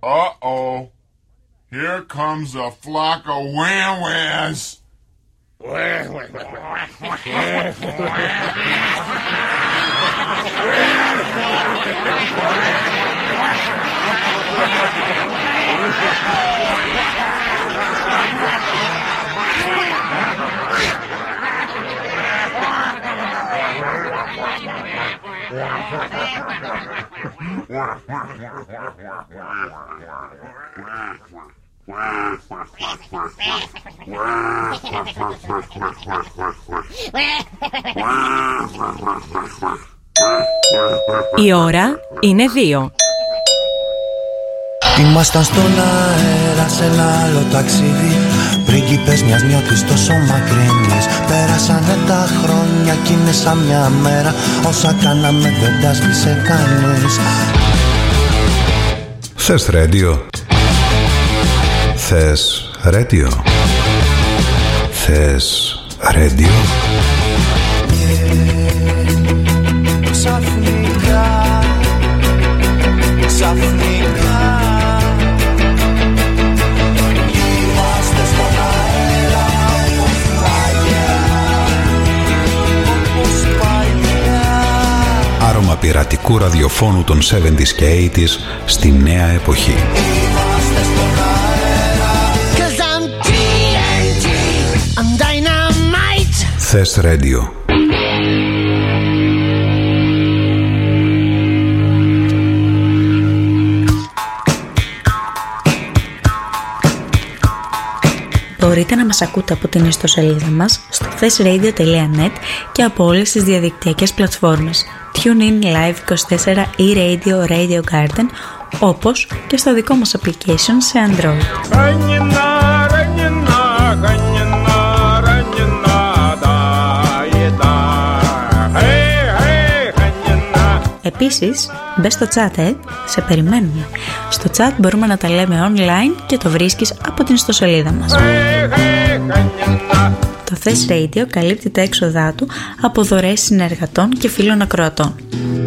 Uh-oh. Here comes a flock of wham-whams. Η ώρα είναι 2. Ήμασταν στον αέρα σε ένα άλλο ταξίδι, πρίγκιπες μιας νιώτης τόσο μακρινής. Πέρασανε τα χρόνια κι είναι σαν μια μέρα, όσα κάναμε δεν τα σβήσε κανείς. Θες ρέντιο? Θες ρέντιο? Θες ρέντιο? Ξαφνικά είμαστε στον αέρα όπως παλιά, όπως παλιά. Άρωμα πειρατικού ραδιοφώνου των 70s και 80s στη νέα εποχή. Είμαστε στον αέρα 'cause I'm TNT, I'm dynamite. Θες ρέντιο? Μπορείτε να μας ακούτε από την ιστοσελίδα μας στο thesradio.net και από όλες τις διαδικτυακές πλατφόρμες TuneIn, Live24 ή Radio, Radio Garden, όπως και στο δικό μας application σε Android. Επίσης, μπες στο chat, σε περιμένουμε. Στο chat μπορούμε να τα λέμε online και το βρίσκεις από την ιστοσελίδα μας. Το Thess Radio καλύπτει τα έξοδά του από δωρεές συνεργατών και φίλων ακροατών.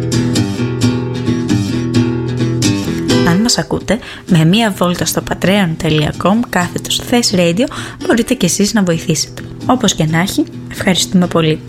Αν μας ακούτε, με μία βόλτα στο patreon.com/Thess Radio μπορείτε και εσείς να βοηθήσετε. Όπως και να έχει, ευχαριστούμε πολύ.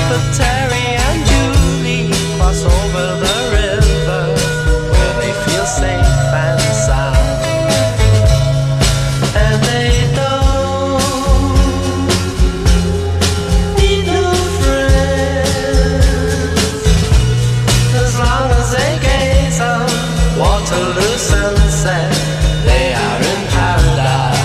But Terry and Julie cross over the river where they feel safe and sound. And they don't need no friends as long as they gaze on Waterloo sunset. They are in paradise.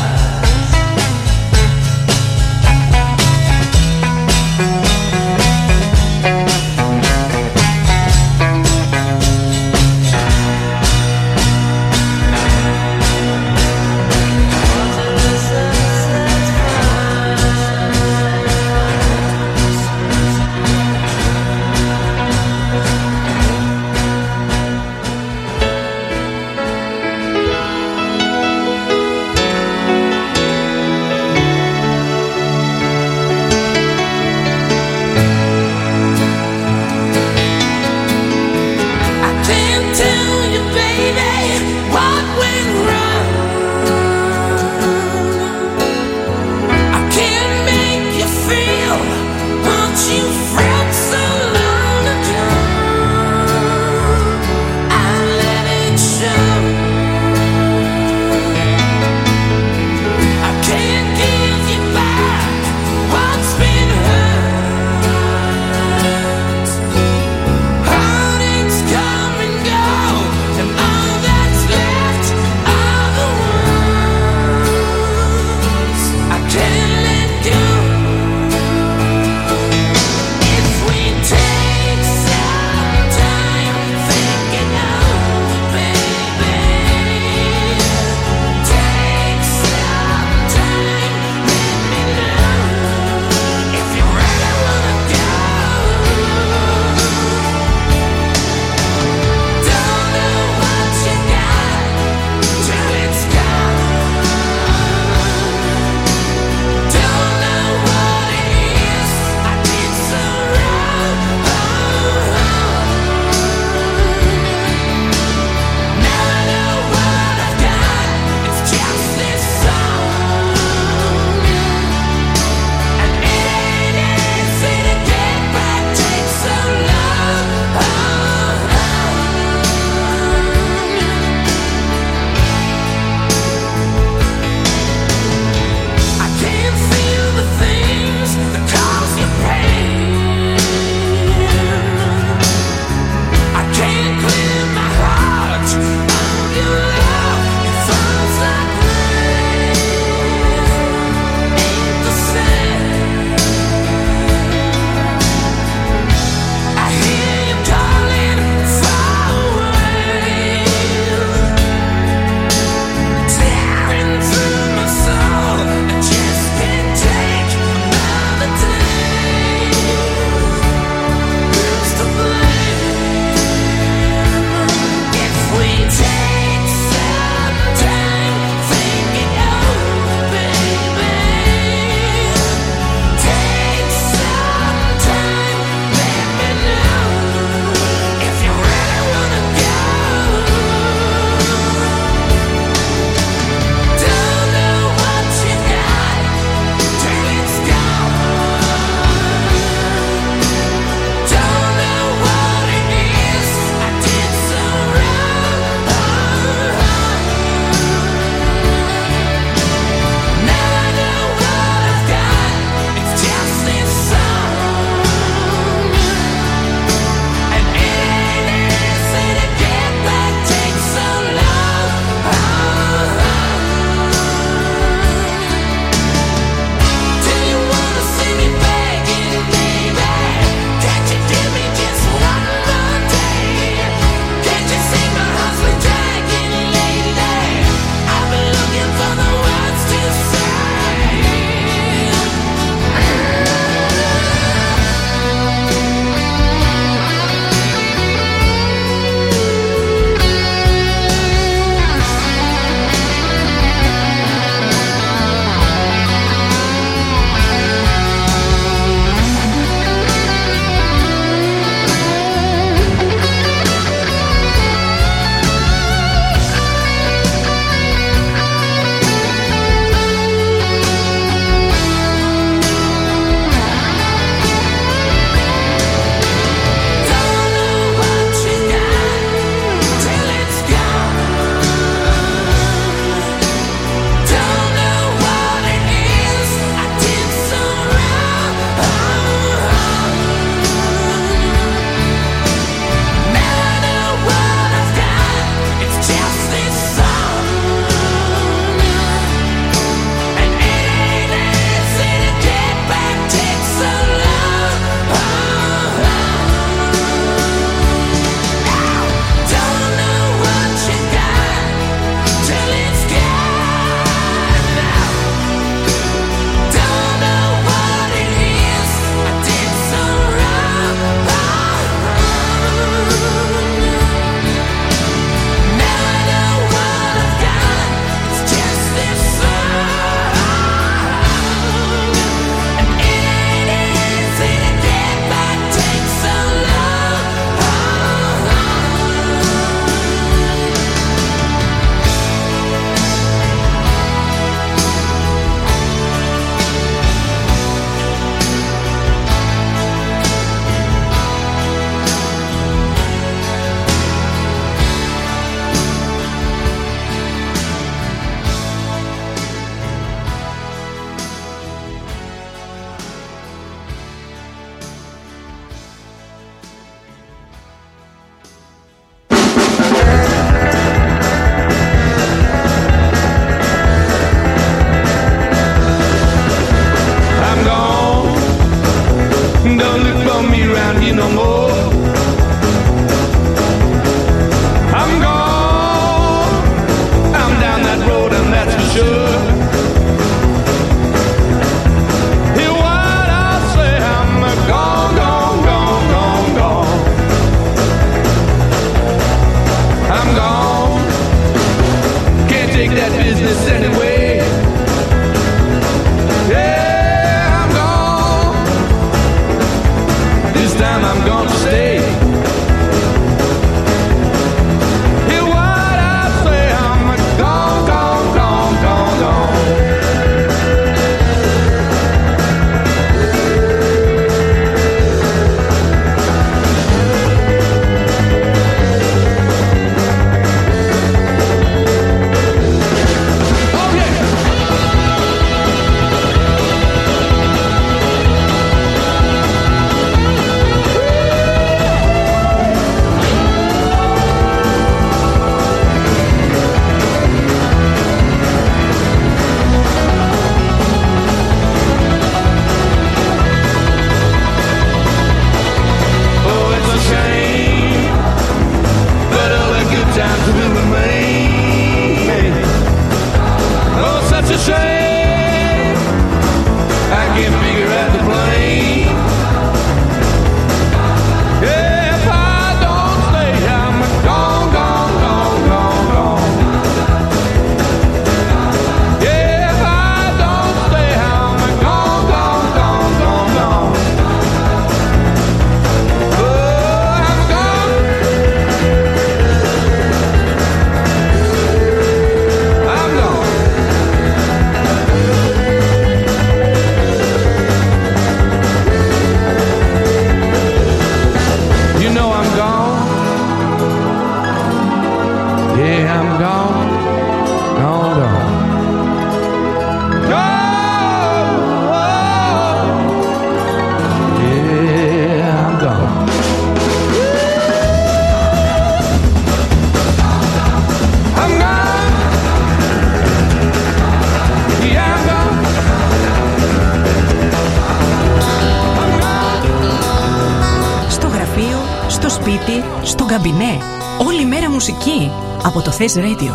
Ραγκαμπινέ. Όλη μέρα μουσική από το Thess Radio.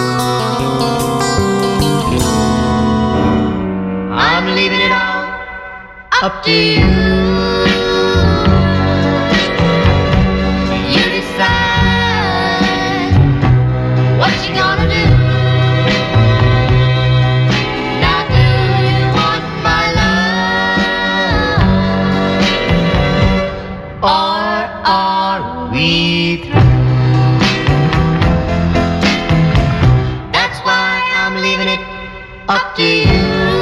I'm leaving it all up to you. You decide what you gonna do. Now do you want my love, or are we through? That's why I'm leaving it up to you.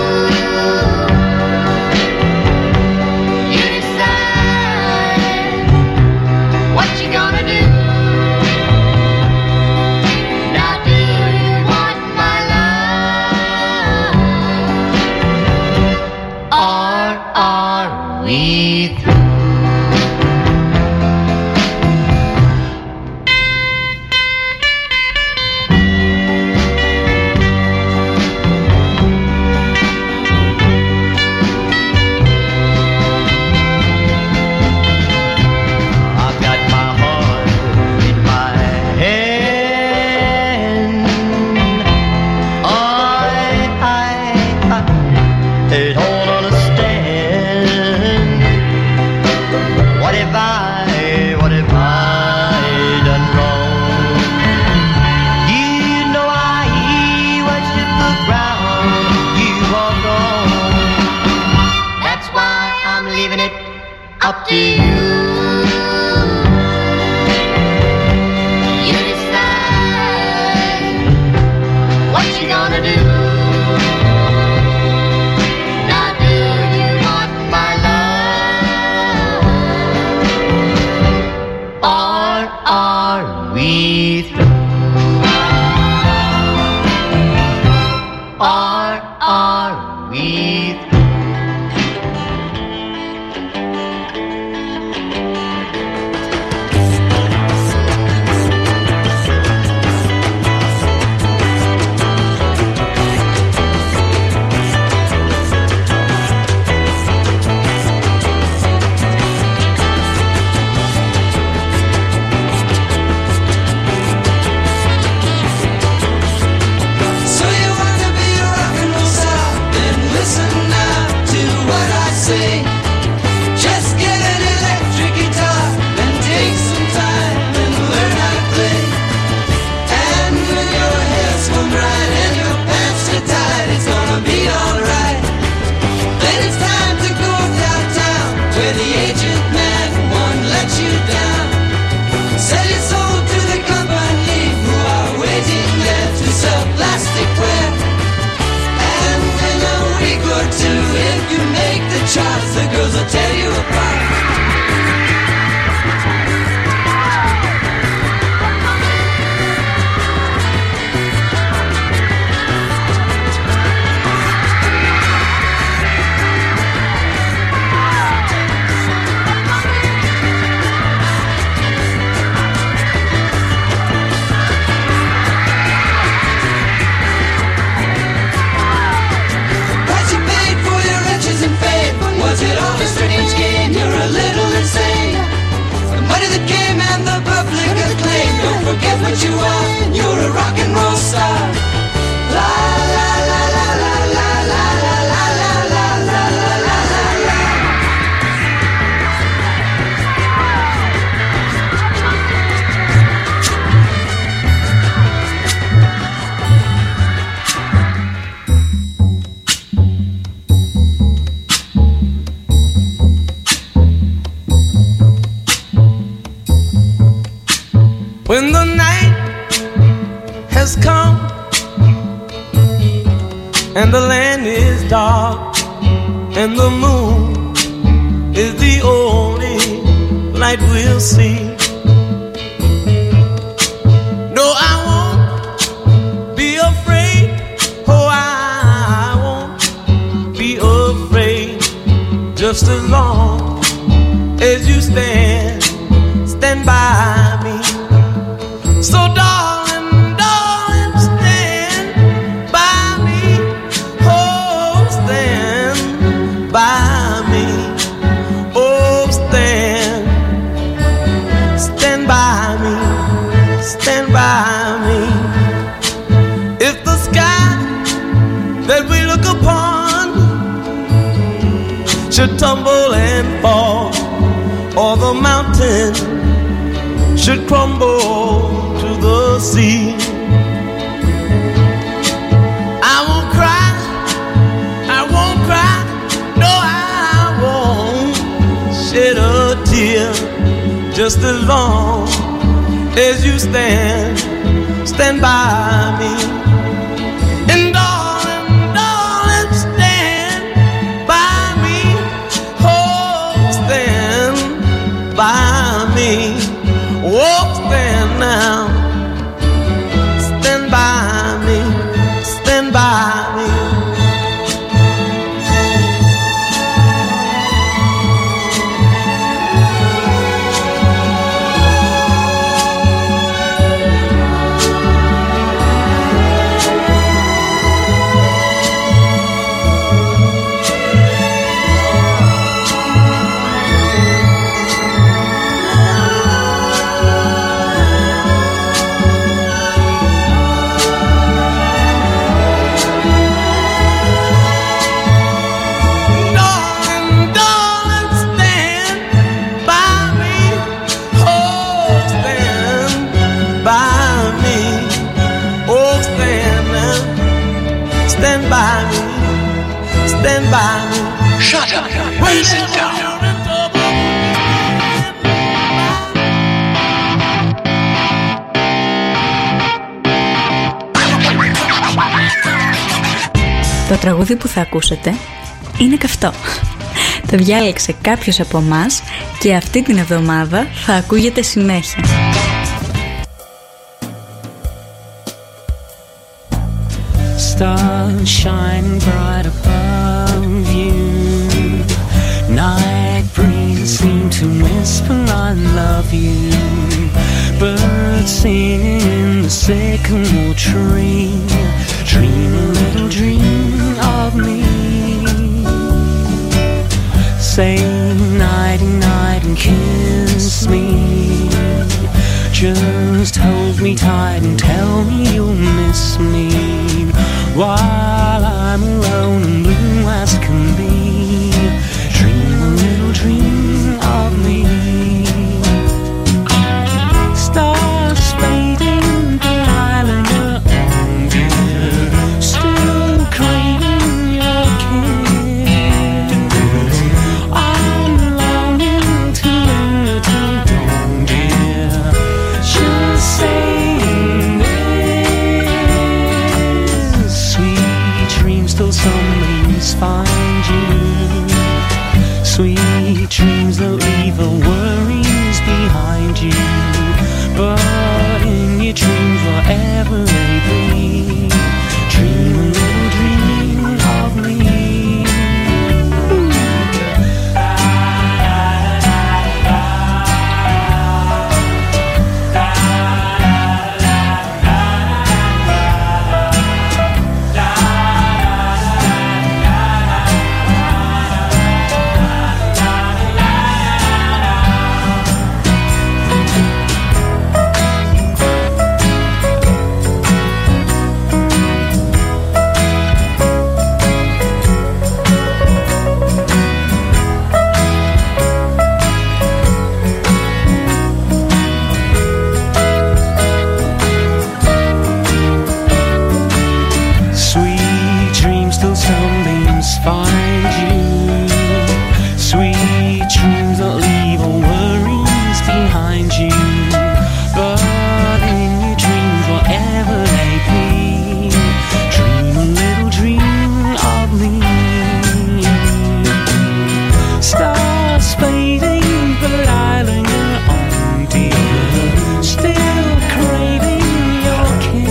When the night has come and the land is dark and the moon is the only light we'll see. No, I won't be afraid. Oh, I won't be afraid. Just as long as you stand by me. So darling, darling, stand by me. Oh, stand by me. Oh, stand by me. look upon should tumble and fall, or the mountain should crumble to the sea. I won't cry, no I won't shed a tear, just as long as you stand by me. And darling, stand by me. Oh, stand by me. Oh, stand now. Stand by me. Stand by me. Stand by me. Shut up and sit down. Το τραγούδι που θα ακούσετε είναι καυτό. Το διάλεξε κάποιος από εμάς και αυτή την εβδομάδα θα ακούγεται συνέχεια. Stars shine bright above you. Night breeze seem to whisper I love you. Birds singing in the sycamore tree. Dream a little dream of me. Say nighty night and kiss me. Just hold me tight and tell me you'll miss me. While I'm alone and blue as can be, dream a little dream of me. Stars fading, but I linger on, dear, still craving your kiss. I'm longing to linger till dawn, dear, just saying this. Sweet dreams till somebody's find you. Sweet dreams that leave the worries behind you. But in your dreams, whatever they be, dream a little dream of me. Find you. Sweet dreams that leave all worries behind you. But in your dreams, whatever they be, dream a little dream of me. Stars fading, but I linger on, dear, still craving your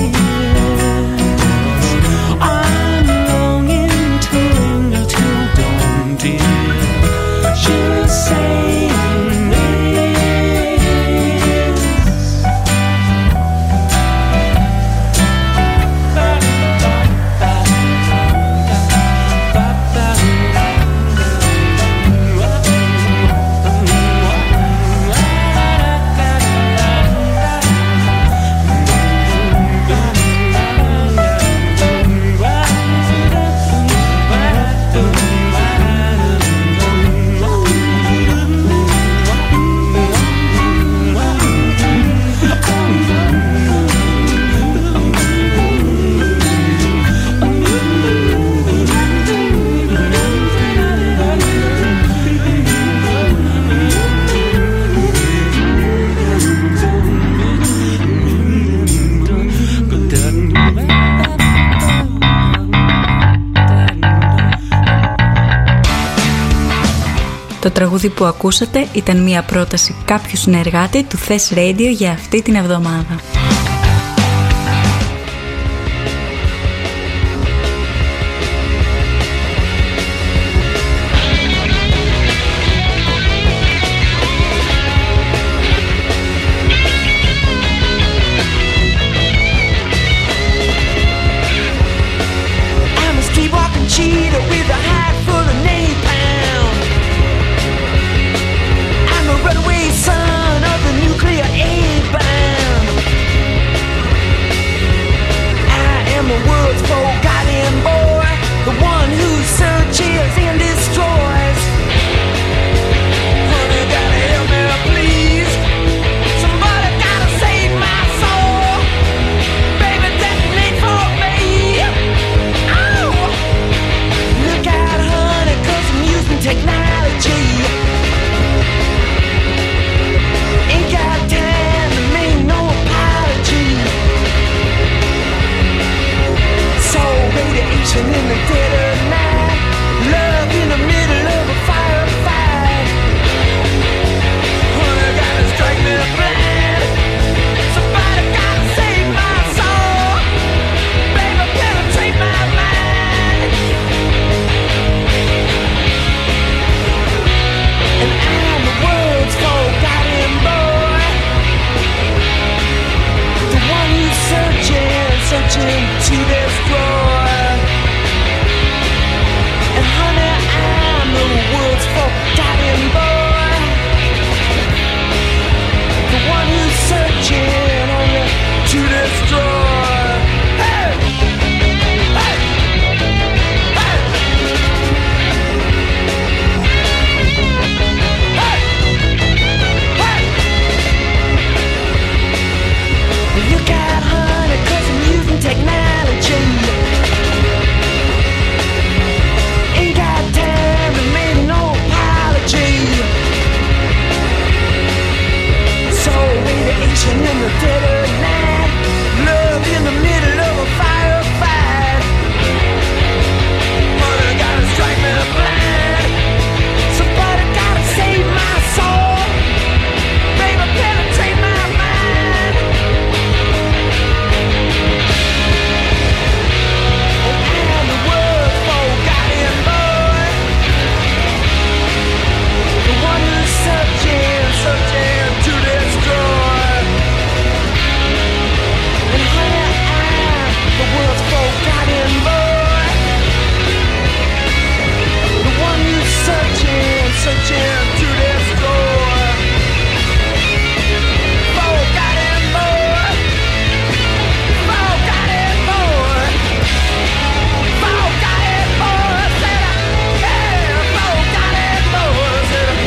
kiss. I'm longing to linger till dawn, dear, just say Το τραγούδι που ακούσατε ήταν μια πρόταση κάποιου συνεργάτη του Thess Radio για αυτή την εβδομάδα. Cheetah with a hat full of napalm. I'm a runaway son of the nuclear aid bomb. I am the world's forgotten boy, the one who searches and destroys. Honey, gotta help me, please. Somebody gotta save my soul. Baby, detonate for me. Technology ain't got time to make no apology. So radiation in the dead of night, love in the middle of a firefight. Honey, gotta strike me blind. Somebody gotta save my soul. Baby, penetrate my mind. And I'm the world's forgotten boy, the one who's searching to destroy. And honey, I'm the world's forgotten boy, the one who's searching only to destroy. Hey! Hey! Look out, honey, 'cause I'm using technology. Ain't got time to make no apology. So radiation in the dead of night, love in the middle of a firefight. Honey, gotta strike me blind. Somebody gotta save my soul. Baby, penetrate my mind. I'm the world's forgotten boy, the one who's searching to destroy. And honey, I'm the world's forgotten boy, the one who's searching to destroy. Forgotten boy, forgotten boy. Forgotten boy, said I, yeah, forgotten boy, said I.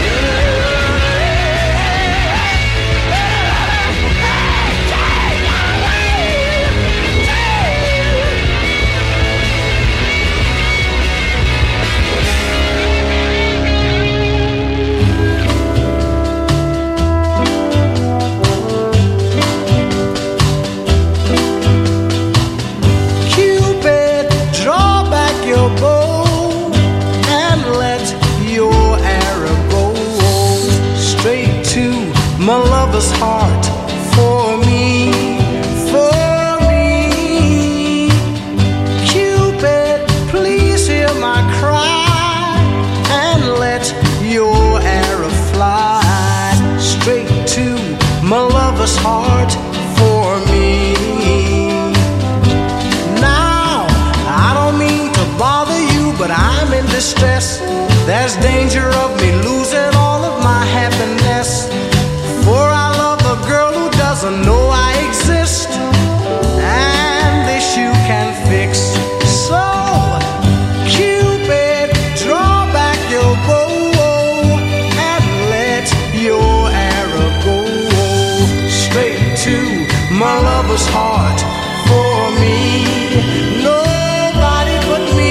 Cupid, draw back your bow and let your arrow go straight to my lover's heart. For me, Cupid, please hear my cry and let your arrow fly straight to my lover's heart. For me. Now, I don't mean to bother you, but I'm in distress. There's danger of me losing all of my happiness, for I love a girl who doesn't know I exist, and this you can fix. So, Cupid, draw back your bow and let your arrow go straight to my lover's heart. For me, nobody but me.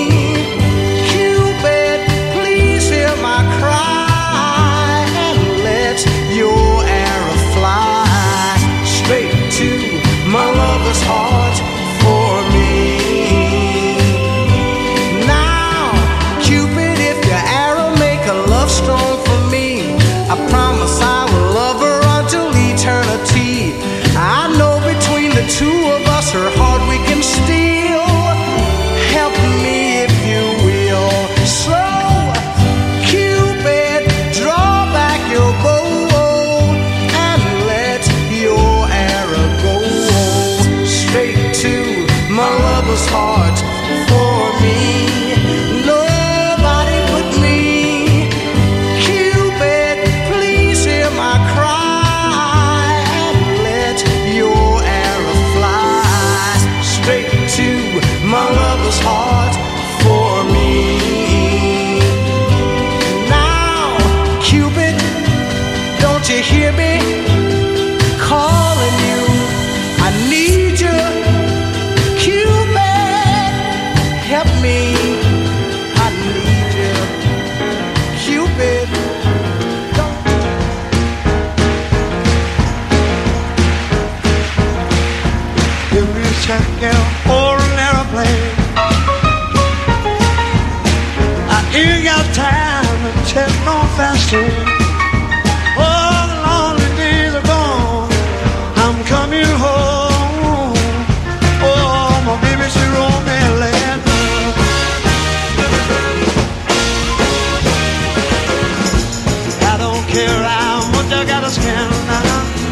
Cupid, please hear my cry and let your arrow fly straight to my lover's heart. For me. Now, Cupid, if your arrow make a love kept me. I need you, Cupid. Give me a check or an airplane. I ain't got time to check no faster. Oh, the lonely days are gone. I'm coming home. Oh, my baby, she wrote me a letter. I don't care how much I gotta spend now.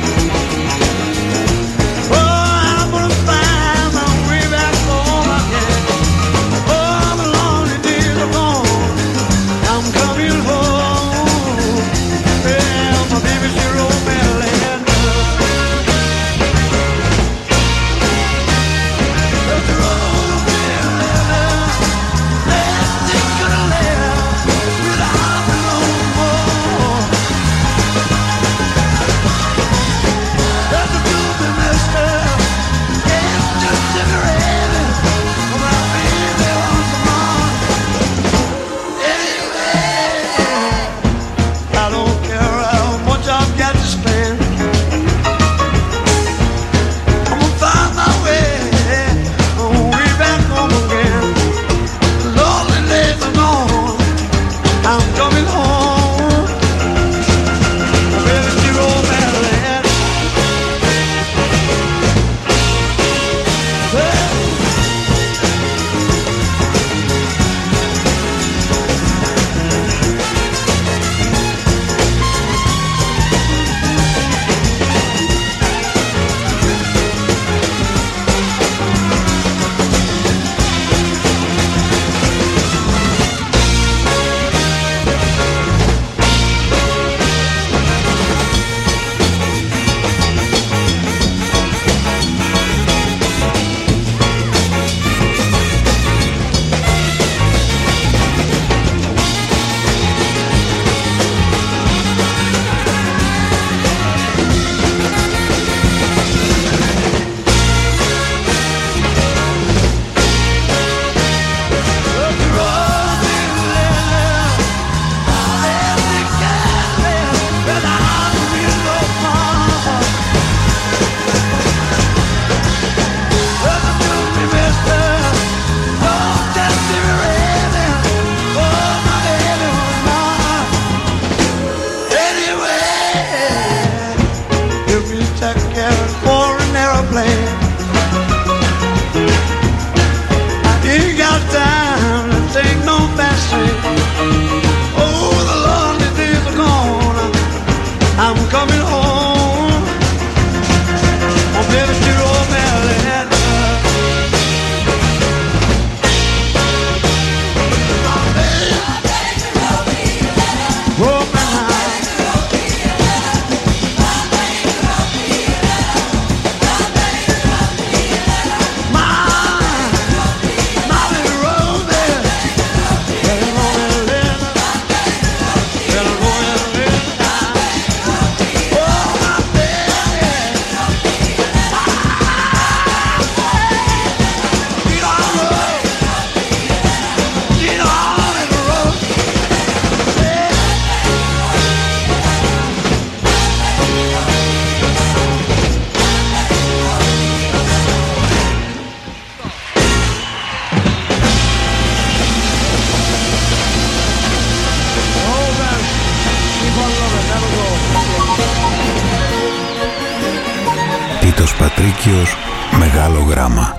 Τίτος Πατρίκιος, μεγάλο γράμμα.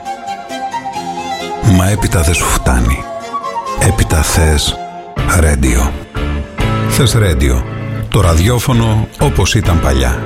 Μα έπειτα δεν σου φτάνει. Έπειτα θες ρέντιο. Θες ρέντιο. Το ραδιόφωνο όπως ήταν παλιά.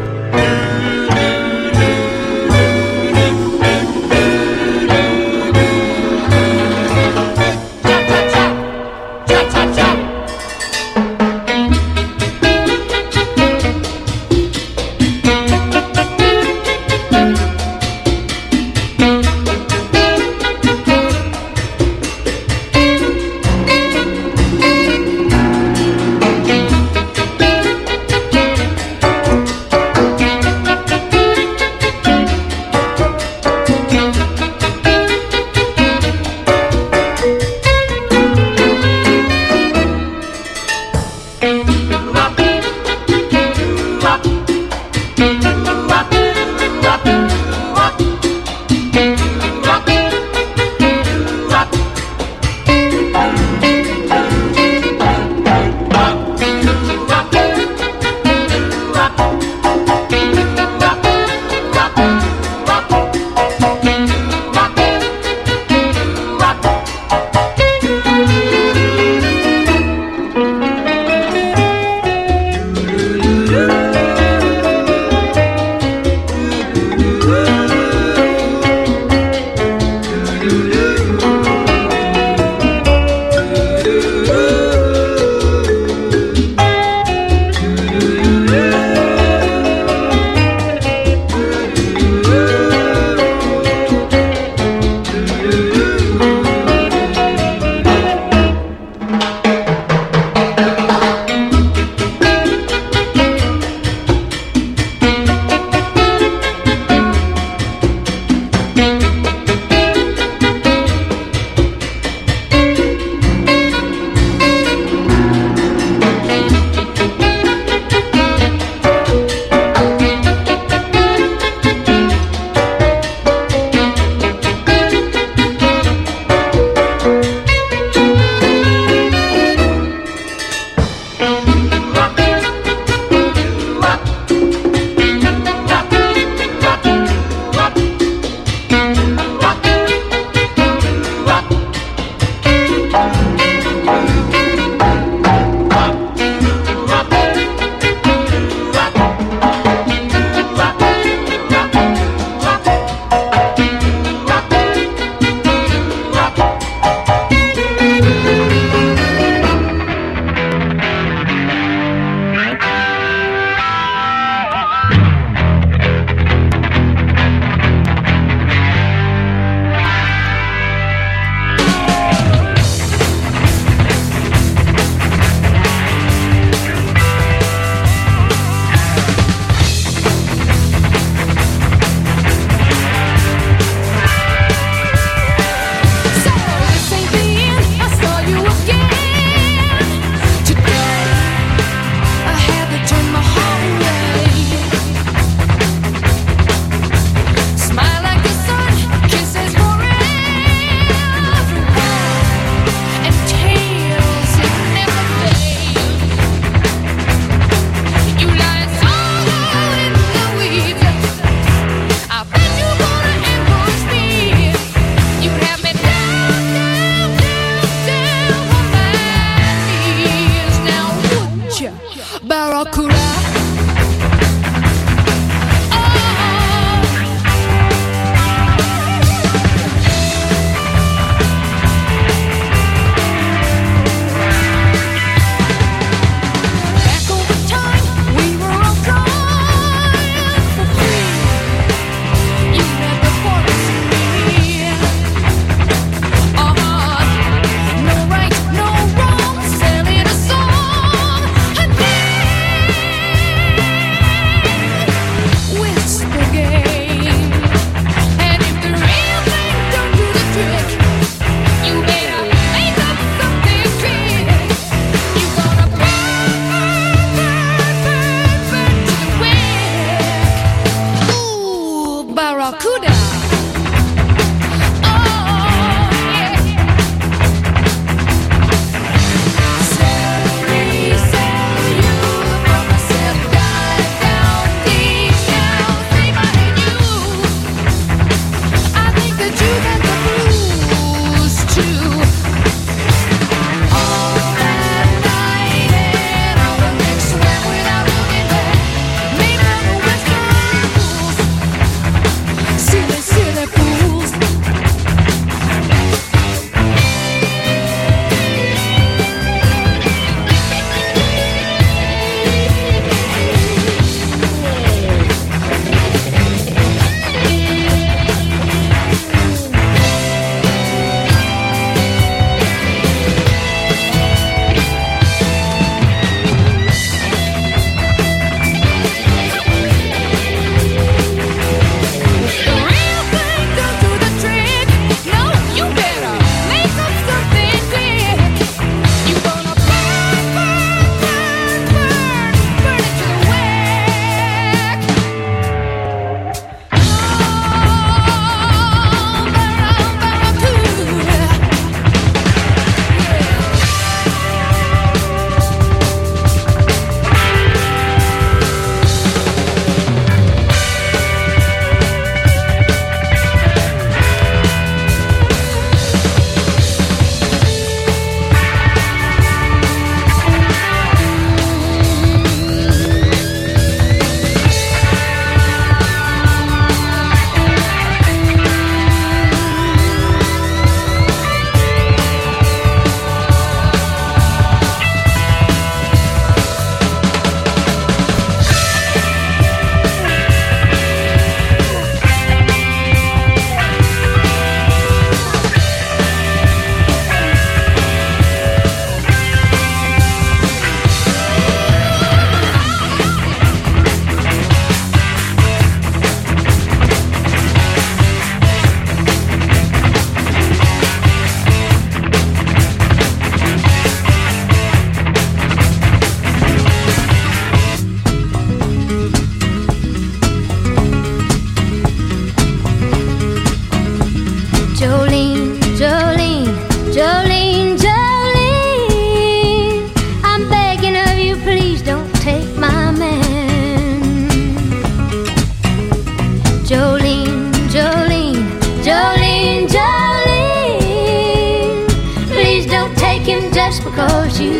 just because you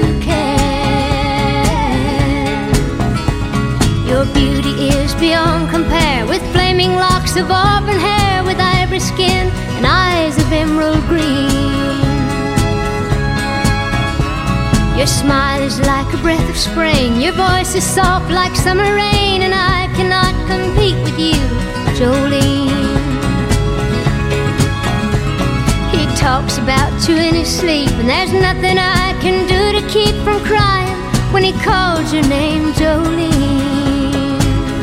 can. Your beauty is beyond compare, with flaming locks of auburn hair, with ivory skin and eyes of emerald green. Your smile is like a breath of spring, your voice is soft like summer rain, and I cannot compete with you, Jolene. He talks about you in his sleep, and there's nothing I can do to keep from crying when he calls your name, Jolene.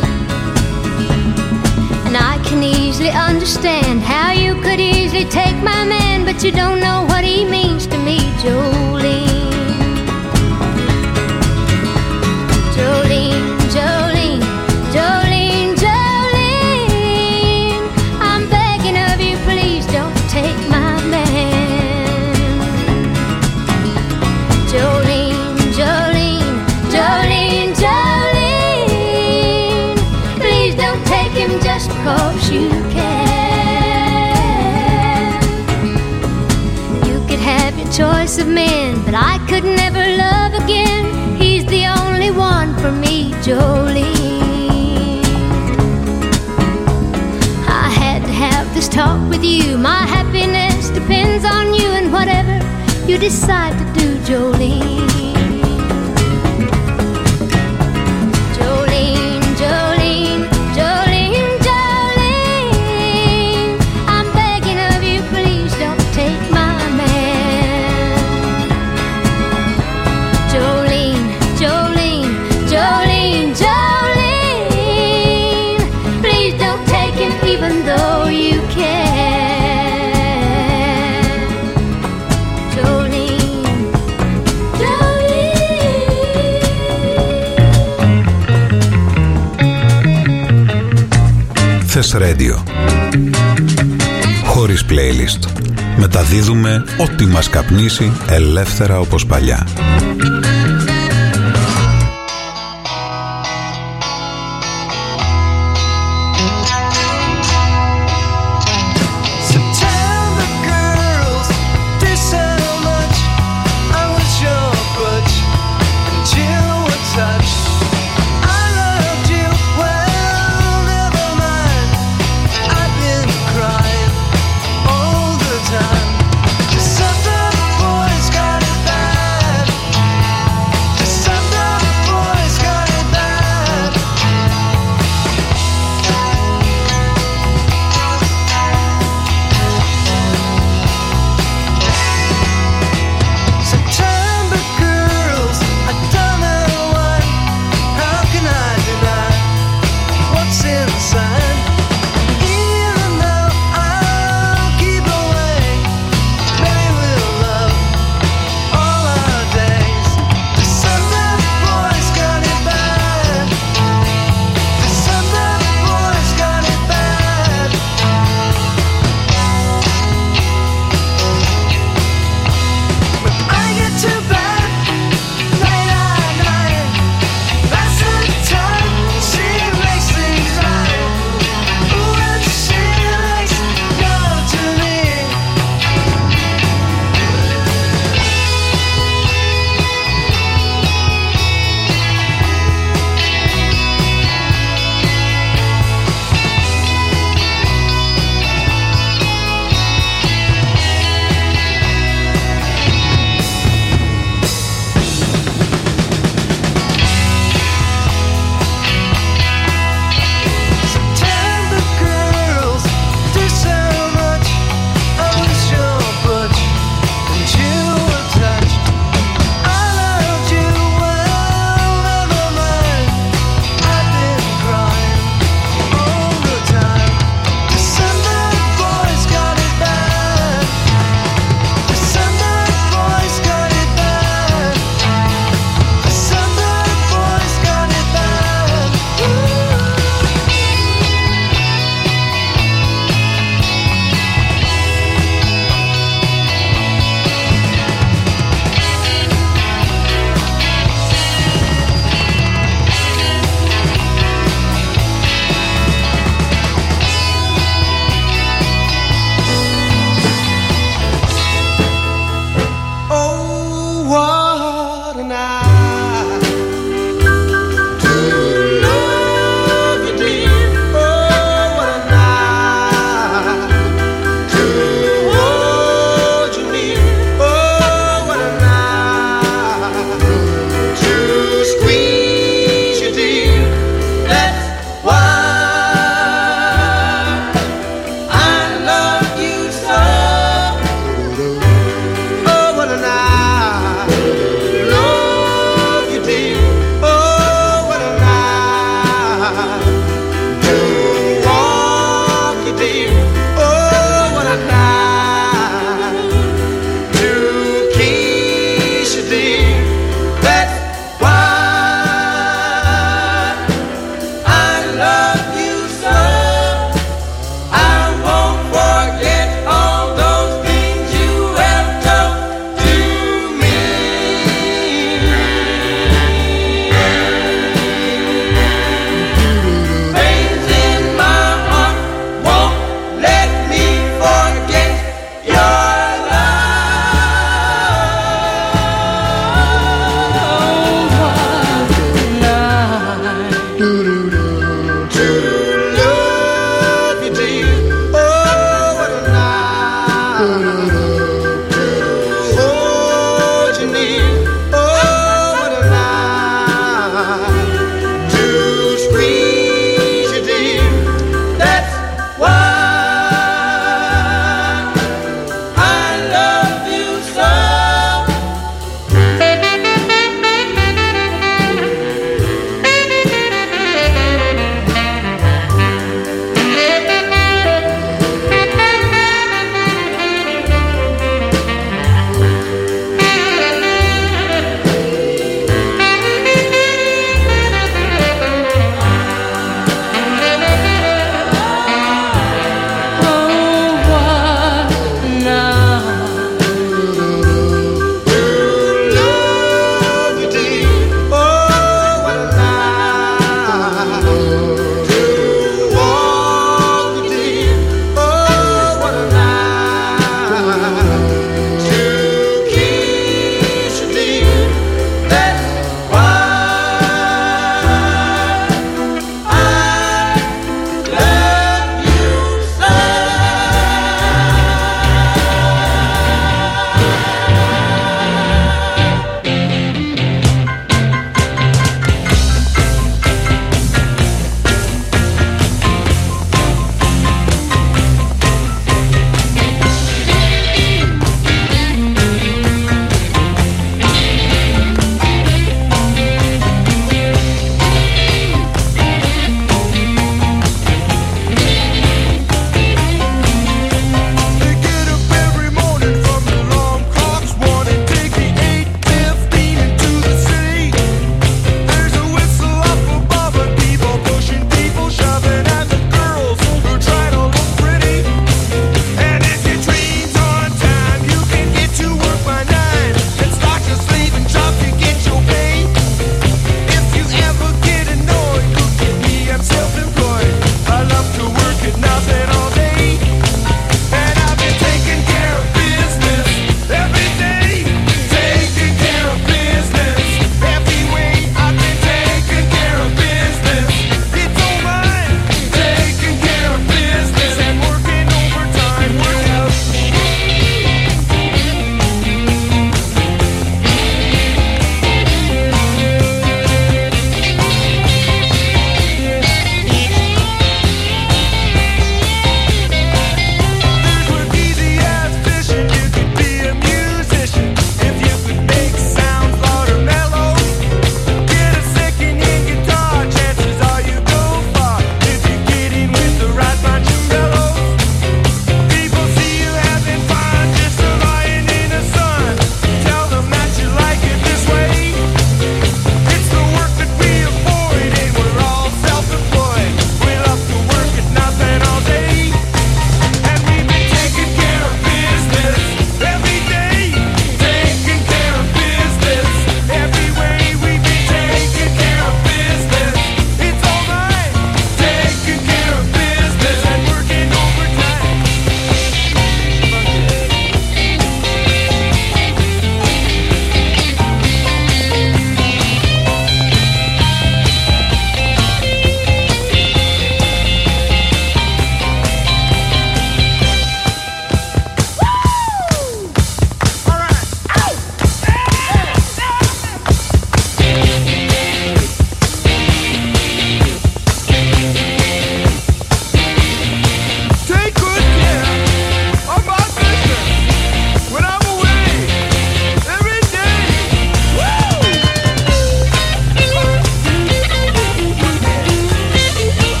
And I can easily understand how you could easily take my man, but you don't know what he means to me, Jolene. Jolene, Jolene, Jolene, Jolene, I'm begging of you, please don't take my man. Jolene, Jolene, Jolene, Jolene, please don't take him just because you can. You could have your choice of men, but I could never love again. He's the only one for me, Jolene. I had to have this talk with you. My happiness depends on you, and whatever you decide to do, Jolene. Jolene, Jolene, Jolene, Jolene, I'm begging of you, please don't take my man. Jolene, Jolene, Jolene, Jolene, please don't take him even though you can. Jolene, Jolene. Θες Radio. Χωρίς playlist. Μεταδίδουμε ό,τι μας καπνίσει ελεύθερα όπως παλιά. Some boys got it bad.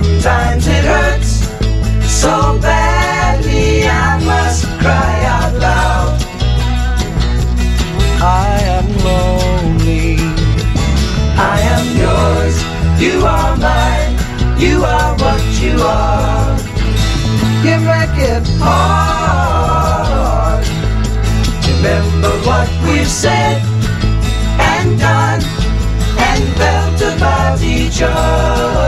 Sometimes it hurts so badly I must cry out loud. I am lonely, I am yours, you are mine, you are what you are. You make it hard. Remember what we've said.